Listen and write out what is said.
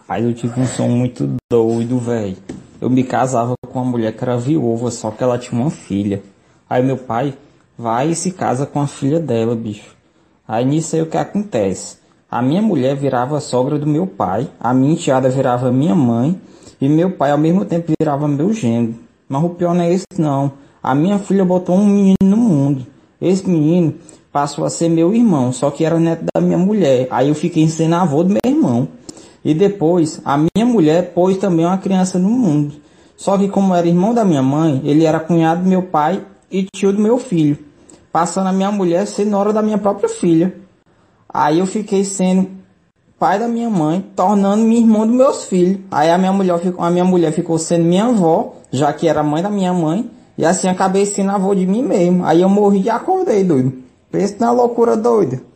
Aí eu tive um sonho muito doido, velho. Eu me casava com uma mulher que era viúva, só que ela tinha uma filha. Aí meu pai vai e se casa com a filha dela, bicho. Aí nisso aí o que acontece? A minha mulher virava a sogra do meu pai, a minha enteada virava minha mãe, e meu pai ao mesmo tempo virava meu genro. Mas o pior não é esse não. A minha filha botou um menino no mundo. Esse menino passou a ser meu irmão, só que era neto da minha mulher. Aí eu fiquei sendo avô do meu irmão. E depois, a minha mulher pôs também uma criança no mundo. Só que como era irmão da minha mãe, ele era cunhado do meu pai e tio do meu filho. Passando a minha mulher ser nora da minha própria filha. Aí eu fiquei sendo pai da minha mãe, tornando-me irmão dos meus filhos. Aí a minha mulher ficou sendo minha avó, já que era mãe da minha mãe. E assim acabei sendo avô de mim mesmo. Aí eu morri e acordei, doido. Pensa na loucura doida.